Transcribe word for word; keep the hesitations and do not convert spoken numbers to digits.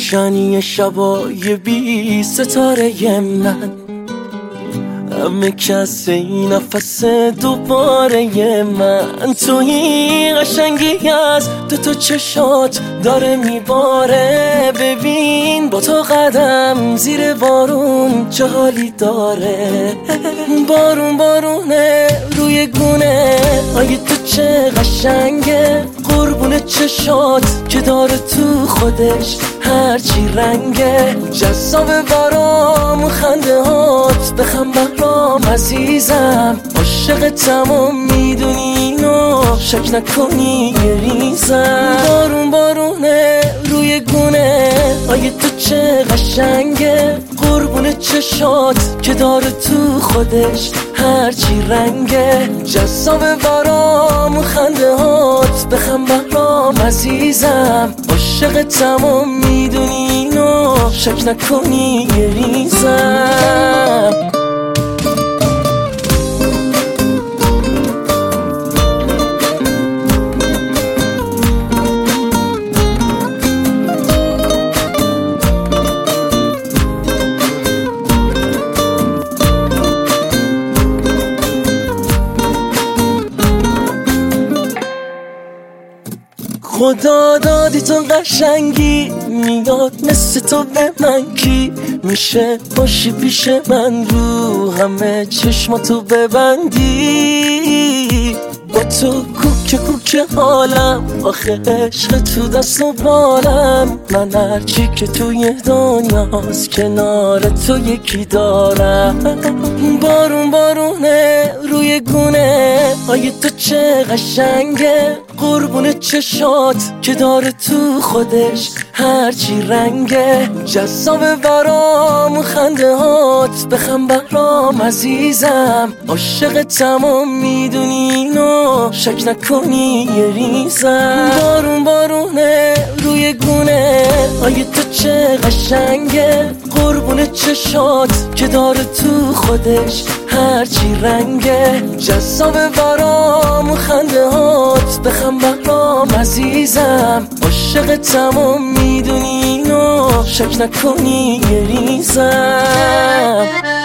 روشنی شبای بی ستاره من، همه کس این نفس دوباره من. توی قشنگی از دو تا چشات داره میباره. ببین با تو قدم زیر بارون چه حالی داره. بارون بارونه روی گونه آی تو چه قشنگه. قربون چشات که داره تو خودش هرچی رنگه. جذاب برام خنده هات بخم برام عزیزم. عاشقتم و میدونی اینو شک نکنی یه ریزم. بارون بارونه روی گونه آی تو چه قشنگه. قربون چشات که داره تو خودش هرچی رنگه. جذاب برام خنده هات بخم برام عزیزم. عاشقتم و میدونی اینو شک نکنی یه ریزم. خدا دادی تو قشنگی، میداد مثل تو به من کی میشه باشی پیش من. رو همه چشماتو ببندی، با تو کوکه کوکه حالم. آخه عشق تو دست و بالم. من هرچی که توی دنیاست کنار تو یکی دارم. بارون بارونه روی گونه آی تو چه قشنگه. قربون چشات که داره تو خودش هرچی رنگه. جذاب برام خنده هات بخم برام عزیزم. عاشقتم و میدونی اینو شک نکنی یه ریزم. بارون بارونه روی گونه آی تو چه قشنگه. قربون چشات که داره تو خودش هرچی رنگه. جذاب برام خنده هات بخم برام عزیزم. عاشقتم و میدونی اینو شک نکنی یه ریزم.